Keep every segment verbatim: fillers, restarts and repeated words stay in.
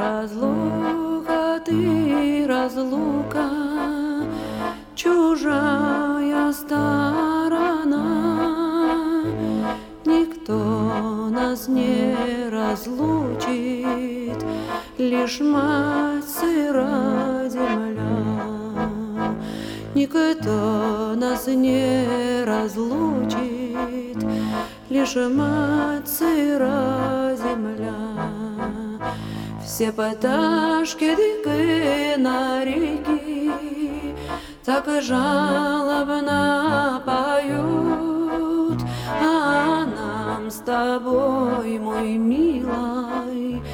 разлука ты, разлука, чужая сторона. Никто нас не разлучит, лишь мать сыра земля. Никто нас не разлучит, лишь мать сыра земля. Все пташки дикие на реке так жалобно поют, а нам с тобой, мой милый,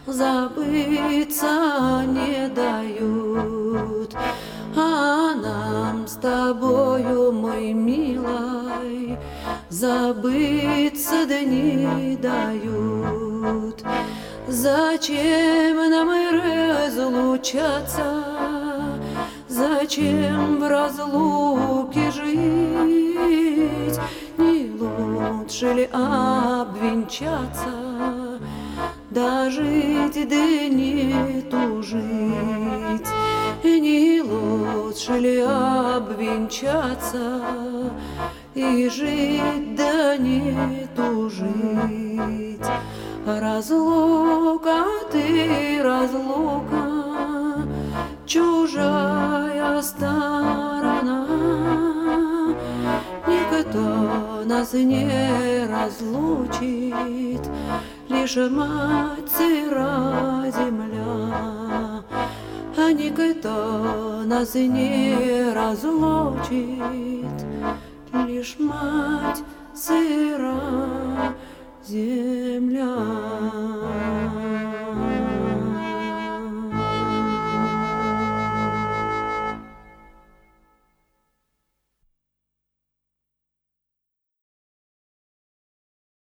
забыться не дают. А нам с тобою, мой милый, забыться да не дают. Зачем нам разлучаться? Зачем в разлуке жить? Не лучше ли обвенчаться, дожить да не тужить? Не лучше ли обвенчаться и жить да не тужить? Разлука ты, разлука, чужая сторона. Никто нас не разлучит, лишь мать сыра земля. А никто нас не разлучит, лишь мать сыра земля.